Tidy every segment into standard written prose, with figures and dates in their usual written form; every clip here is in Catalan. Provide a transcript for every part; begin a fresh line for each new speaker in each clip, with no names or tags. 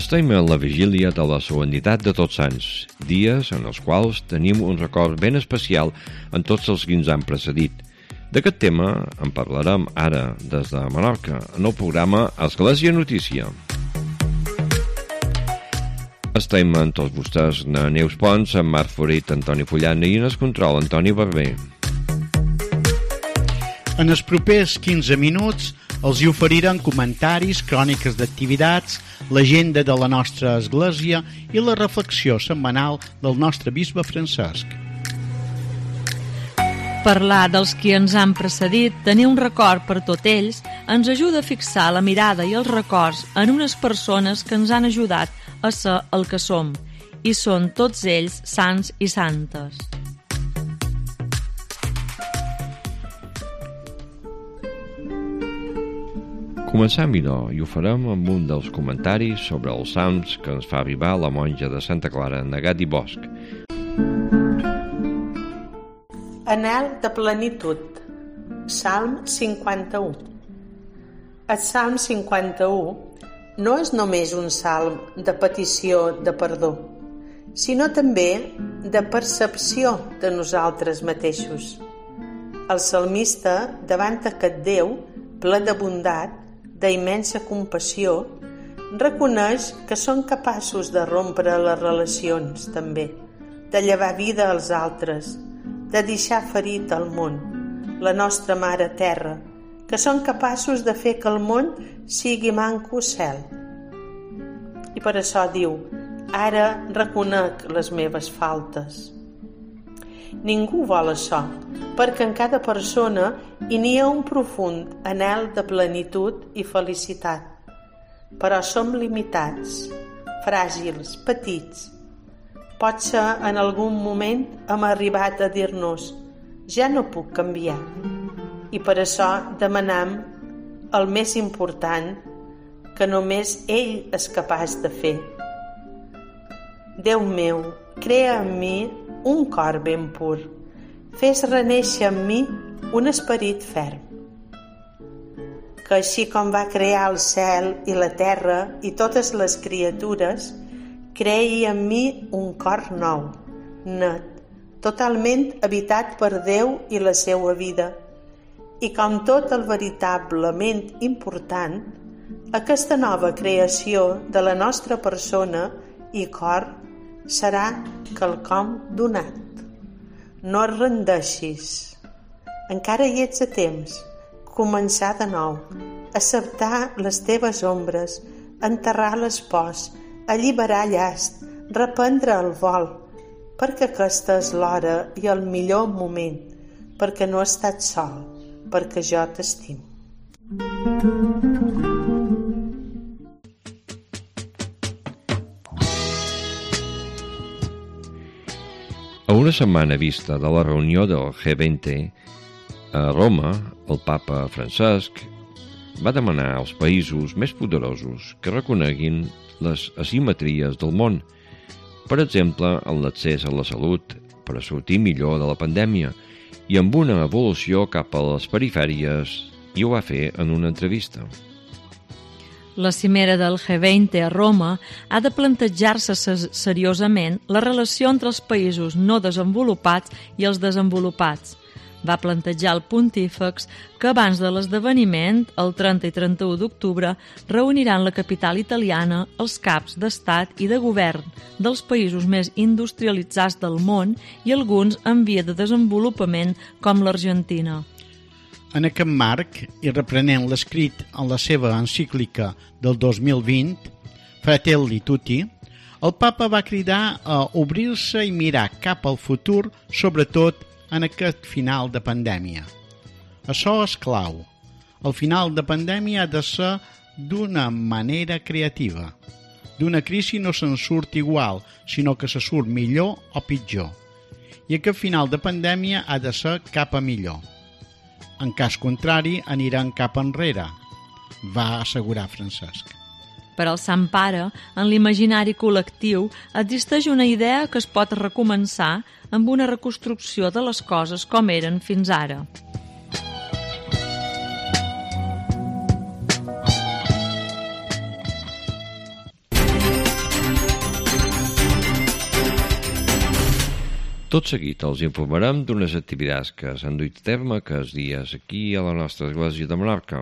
Estem en la vigília de la solemnitat de Tots Sants, dies en els quals tenim un record ben especial en tots els que ens han precedit. D'aquest tema en parlarem ara des de Menorca, en el programa Església Notícia. Estem amb tots vostès, Neus Pons, en Marc Florit, Antoni Fullana i en el control, Antoni Barber.
En els propers 15 minuts els hi oferirem comentaris, cròniques d'activitats, l'agenda de la nostra església i la reflexió setmanal del nostre bisbe Francesc.
Parlar dels qui ens han precedit, tenir un record per tot ells, ens ajuda a fixar la mirada i els records en unes persones que ens han ajudat a ser el que som, i són tots ells sants i santes.
Comencem, idò, i ho farem amb un dels comentaris sobre els salms que ens fa arribar la monja de Santa Clara, Negat i Bosch.
Anhel de plenitud. Salm 51. El Salm 51 no és només un salm de petició de perdó, sinó també de percepció de nosaltres mateixos. El salmista, davant aquest Déu, ple de bondat, d'immensa compassió, reconeix que són capaços de rompre les relacions, també, de llevar vida als altres, de deixar ferit al món, la nostra mare terra, que són capaços de fer que el món sigui manco cel. I per això diu, ara reconec les meves faltes. Ningú vol això, perquè en cada persona hi n'hi ha un profund anhel de plenitud i felicitat. Però som limitats, fràgils, petits. Potser en algun moment hem arribat a dir-nos ja no puc canviar. I per això demanam el més important que només ell és capaç de fer. Déu meu, crea en mi un cor ben pur. Fes renéixer en mi un esperit ferm. Que així com va crear el cel i la terra i totes les criatures, creï en mi un cor nou, net, totalment habitat per Déu i la seua vida. I com tot el veritablement important, aquesta nova creació de la nostra persona i cor serà quelcom donat. No et rendeixis. Encara hi ets a temps. Començar de nou. Acceptar les teves ombres, enterrar les pors, alliberar llast, reprendre el vol, perquè aquesta és l'hora i el millor moment, perquè no estàs sol, perquè jo t'estimo.
A una setmana vista de la reunió del G20 a Roma, el papa Francesc va demanar als països més poderosos que reconeguin les asimetries del món, per exemple, en l'accés a la salut per a sortir millor de la pandèmia i amb una evolució cap a les perifèries, i ho va fer en una entrevista.
La cimera del G20 a Roma ha de plantejar-se seriosament la relació entre els països no desenvolupats i els desenvolupats. Va plantejar el pontífex que abans de l'esdeveniment, el 30 i 31 d'octubre, reuniran la capital italiana els caps d'estat i de govern dels països més industrialitzats del món i alguns en via de desenvolupament com l'Argentina.
En aquest marc, i reprenent l'escrit en la seva encíclica del 2020, Fratelli Tutti, el papa va cridar a obrir-se i mirar cap al futur, sobretot en aquest final de pandèmia. Això és clau. El final de pandèmia ha de ser d'una manera creativa. D'una crisi no se'n surt igual, sinó que se surt millor o pitjor. I aquest final de pandèmia ha de ser cap a millor. En cas contrari, aniran cap enrere, va assegurar Francesc.
Per al Sant Pare, en l'imaginari col·lectiu, existeix una idea que es pot recomençar amb una reconstrucció de les coses com eren fins ara.
Tot seguit els informarem d'unes activitats que s'han duit a terme aquests dies aquí a la nostra església de Menorca.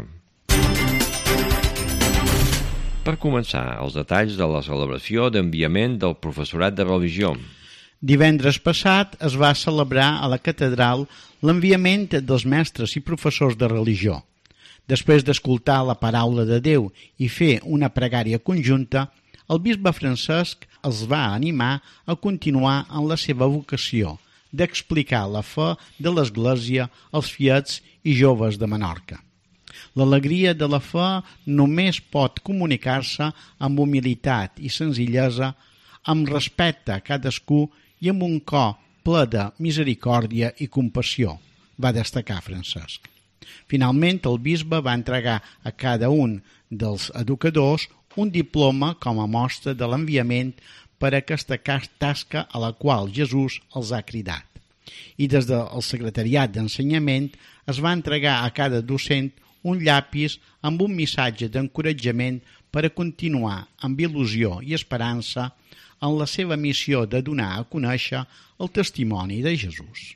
Per començar, els detalls de la celebració d'enviament del professorat de religió.
Divendres passat es va celebrar a la catedral l'enviament dels mestres i professors de religió. Després d'escoltar la paraula de Déu i fer una pregària conjunta, el bisbe Francesc els va animar a continuar en la seva vocació d'explicar la fe de l'Església als fiets i joves de Menorca. L'alegria de la fe només pot comunicar-se amb humilitat i senzillesa, amb respecte a cadascú i amb un cor ple de misericòrdia i compassió, va destacar Francesc. Finalment, el bisbe va entregar a cada un dels educadors un diploma com a mostra de l'enviament per a aquesta tasca a la qual Jesús els ha cridat. I des del secretariat d'ensenyament es va entregar a cada docent un llapis amb un missatge d'encoratjament per a continuar amb il·lusió i esperança en la seva missió de donar a conèixer el testimoni de Jesús.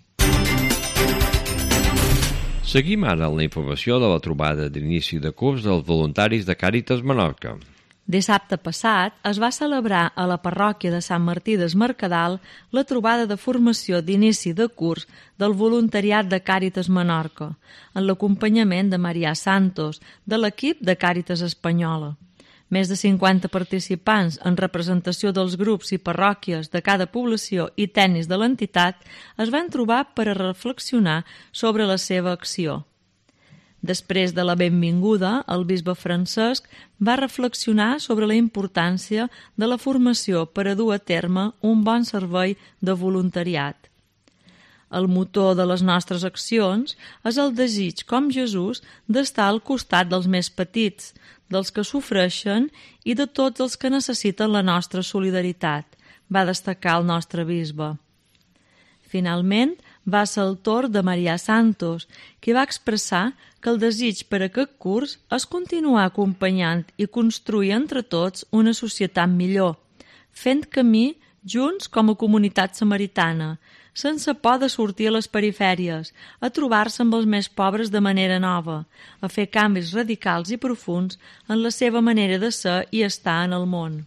Seguim ara la informació de la trobada d'inici de curs dels voluntaris de Càritas Menorca.
Dissabte passat es va celebrar a la parròquia de Sant Martí des Mercadal la trobada de formació d'inici de curs del voluntariat de Càritas Menorca, en l'acompanyament de Marià Santos, de l'equip de Càritas Espanyola. Més de 50 participants en representació dels grups i parròquies de cada població i tècnics de l'entitat es van trobar per a reflexionar sobre la seva acció. Després de la benvinguda, el bisbe Francesc va reflexionar sobre la importància de la formació per a dur a terme un bon servei de voluntariat. El motor de les nostres accions és el desig, com Jesús, d'estar al costat dels més petits, dels que sofreixen i de tots els que necessiten la nostra solidaritat, va destacar el nostre bisbe. Finalment, va ser el torn de Marià Santos, qui va expressar que el desig per a aquest curs és continuar acompanyant i construir entre tots una societat millor, fent camí junts com a comunitat samaritana, sense por de sortir a les perifèries, a trobar-se amb els més pobres de manera nova, a fer canvis radicals i profunds en la seva manera de ser i estar en el món.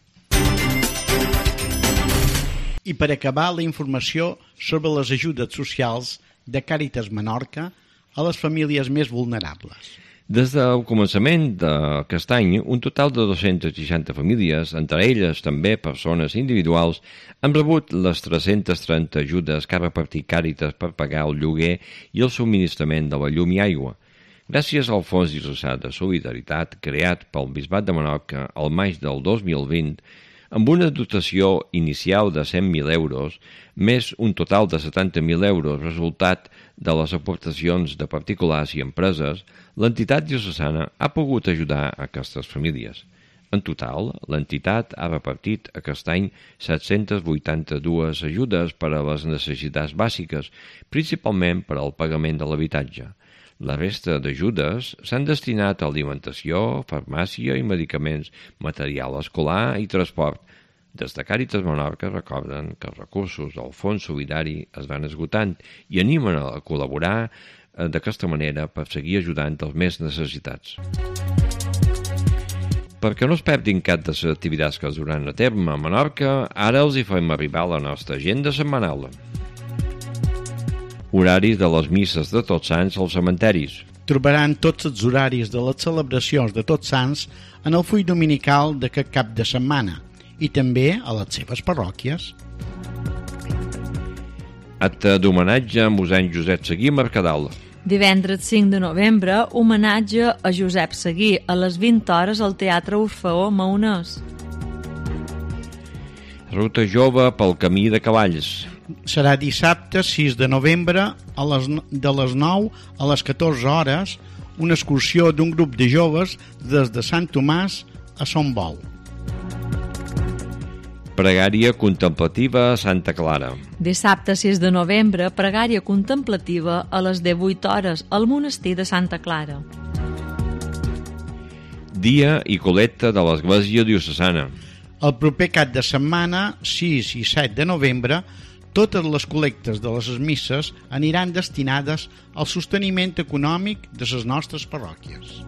I per acabar, la informació sobre les ajudes socials de Càritas Menorca a les famílies més vulnerables.
Des del començament d'aquest any, un total de 260 famílies, entre elles també persones individuals, han rebut les 330 ajudes que ha repartit Càritas per pagar el lloguer i el subministrament de la llum i aigua. Gràcies al Fons Diocesà de Solidaritat, creat pel Bisbat de Menorca al maig del 2020, amb una dotació inicial de 100.000 euros, més un total de 70.000 euros resultat de les aportacions de particulars i empreses, l'entitat diocesana ha pogut ajudar a aquestes famílies. En total, l'entitat ha repartit aquest any 782 ajudes per a les necessitats bàsiques, principalment per al pagament de l'habitatge. La resta d'ajudes s'han destinat a alimentació, farmàcia i medicaments, material escolar i transport. Des de Càritas Menorca recorden que els recursos del Fons Solidari es van esgotant i animen a col·laborar d'aquesta manera per seguir ajudant els més necessitats. Perquè no es perdin cap de les activitats que es duran a terme a Menorca, ara els hi fem arribar la nostra agenda setmanal. Horaris de les misses de Tots Sants als cementiris.
Trobaran tots els horaris de les celebracions de Tots Sants en el full dominical d'aquest cap de setmana i també a les seves parròquies.
Acte d'homenatge a mossèn Josep Seguí a Mercadal.
Divendres 5 de novembre, homenatge a Josep Seguí a les 20 hores al Teatre Orfeó Maonès.
Ruta jove pel camí de cavalls.
Serà dissabte 6 de novembre de les 9 a les 14 hores una excursió d'un grup de joves des de Sant Tomàs a Son Bou.
Pregària contemplativa a Santa Clara.
Dissabte 6 de novembre, pregària contemplativa a les 18 hores al monestir de Santa Clara.
Dia i col·lecta de l'Església Diocesana.
El proper cap de setmana, 6 i 7 de novembre, Totes les col·lectes de les misses aniran destinades al sosteniment econòmic de les nostres parròquies.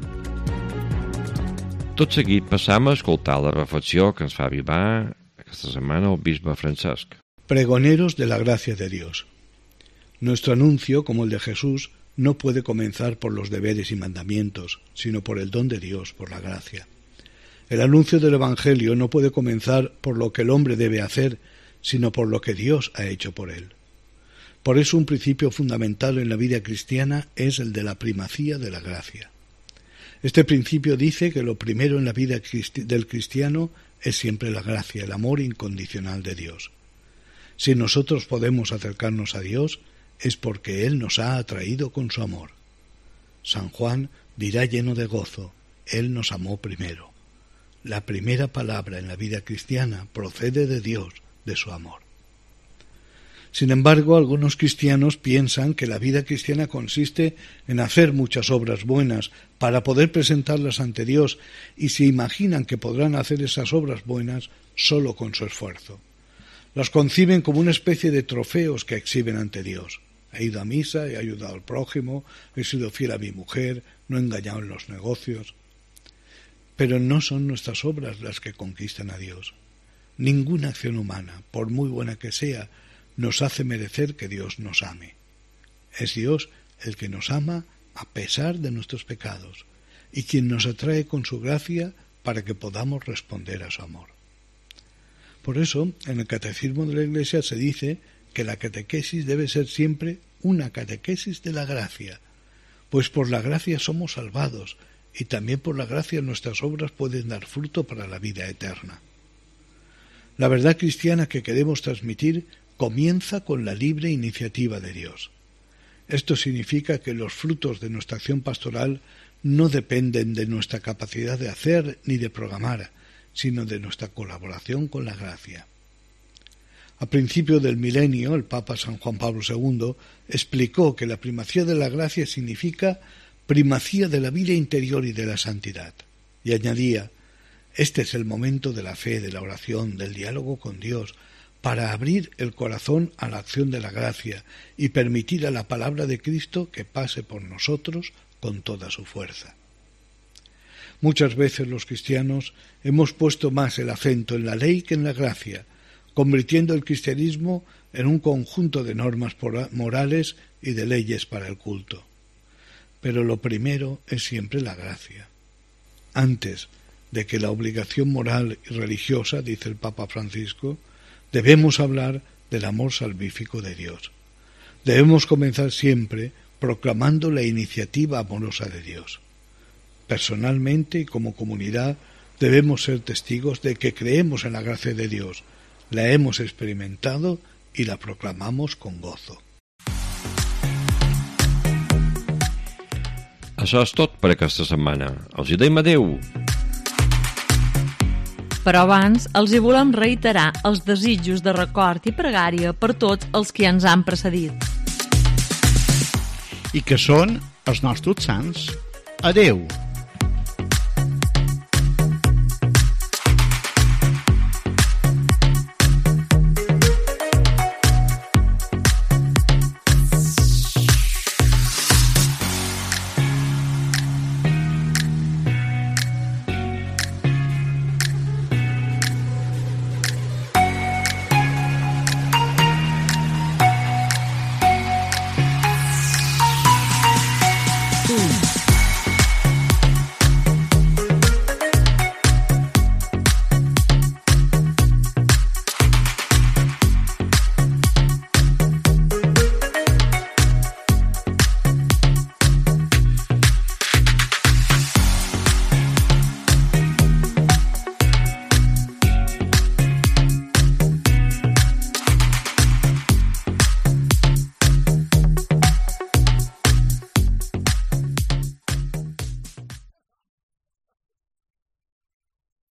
Tot seguit passam a escoltar la reflexió que ens fa arribar esta setmana el bisbe Francesc.
Pregoneros de la gracia de Dios. Nuestro anuncio, como el de Jesús, no puede comenzar por los deberes y mandamientos, sino por el don de Dios, por la gracia. El anuncio del Evangelio no puede comenzar por lo que el hombre debe hacer, sino por lo que Dios ha hecho por él. Por eso un principio fundamental en la vida cristiana es el de la primacía de la gracia. Este principio dice que lo primero en la vida del cristiano es siempre la gracia, el amor incondicional de Dios. Si nosotros podemos acercarnos a Dios, es porque Él nos ha atraído con su amor. San Juan dirá lleno de gozo, Él nos amó primero. La primera palabra en la vida cristiana procede de Dios, de su amor. Sin embargo, algunos cristianos piensan que la vida cristiana consiste en hacer muchas obras buenas para poder presentarlas ante Dios y se imaginan que podrán hacer esas obras buenas solo con su esfuerzo. Las conciben como una especie de trofeos que exhiben ante Dios. He ido a misa, he ayudado al prójimo, he sido fiel a mi mujer, no he engañado en los negocios. Pero no son nuestras obras las que conquistan a Dios. Ninguna acción humana, por muy buena que sea, nos hace merecer que Dios nos ame. Es Dios el que nos ama a pesar de nuestros pecados y quien nos atrae con su gracia para que podamos responder a su amor. Por eso, en el Catecismo de la Iglesia se dice que la catequesis debe ser siempre una catequesis de la gracia, pues por la gracia somos salvados y también por la gracia nuestras obras pueden dar fruto para la vida eterna. La verdad cristiana que queremos transmitir comienza con la libre iniciativa de Dios. Esto significa que los frutos de nuestra acción pastoral no dependen de nuestra capacidad de hacer ni de programar, sino de nuestra colaboración con la gracia. A principio del milenio, el Papa San Juan Pablo II explicó que la primacía de la gracia significa primacía de la vida interior y de la santidad, y añadía: este es el momento de la fe, de la oración, del diálogo con Dios, para abrir el corazón a la acción de la gracia y permitir a la palabra de Cristo que pase por nosotros con toda su fuerza. Muchas veces los cristianos hemos puesto más el acento en la ley que en la gracia, convirtiendo el cristianismo en un conjunto de normas morales y de leyes para el culto. Pero lo primero es siempre la gracia. Antes de que la obligación moral y religiosa, dice el Papa Francisco, debemos hablar del amor salvífico de Dios. Debemos comenzar siempre proclamando la iniciativa amorosa de Dios. Personalmente y como comunidad debemos ser testigos de que creemos en la gracia de Dios, la hemos experimentado y la proclamamos con gozo.
Això és tot per aquesta setmana. Els hi diem adeu.
Però abans els hi volem reiterar els desitjos de record i pregària per tots els que ens han precedit.
I que són els nostres sants. Adeu!